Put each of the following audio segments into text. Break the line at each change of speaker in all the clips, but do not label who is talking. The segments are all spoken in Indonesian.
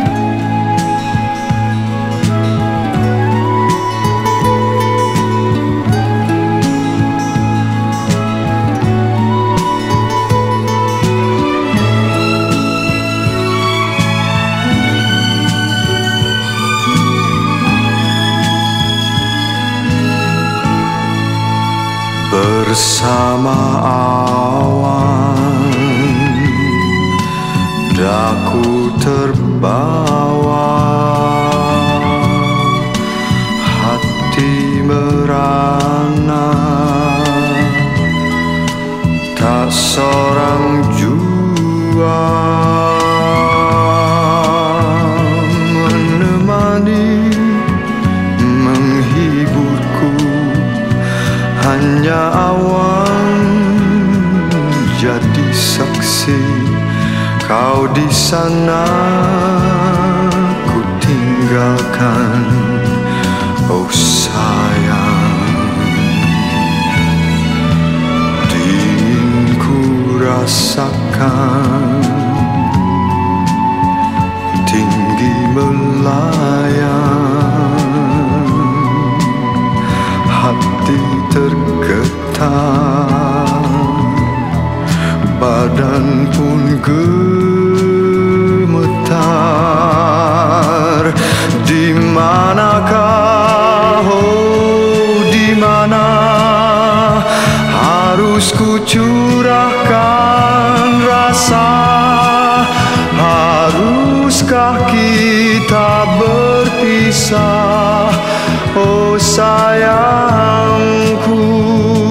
Bersama awan daku terbawa, hati merana, tak seorang jua menemani, menghiburku. Hanya awan jadi saksi, kau di sana ku tinggalkan, oh sayang. Dingin ku rasakan, tinggi melayang, hati tergetar, badan pun gemetar. Di manakah, oh di mana harus ku curahkan rasa? Haruskah kita berpisah, oh sayangku?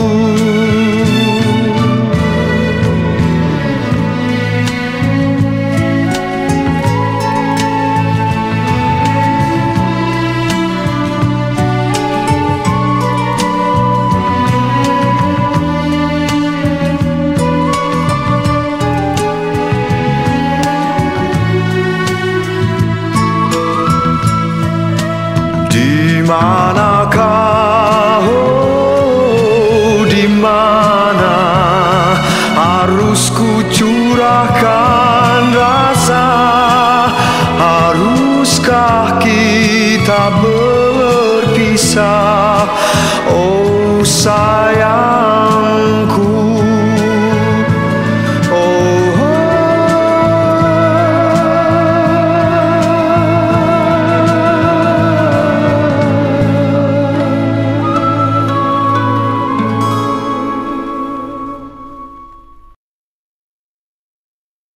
Di manakah, oh di mana harus ku curahkan rasa? Haruskah kita berpisah, oh sayangku?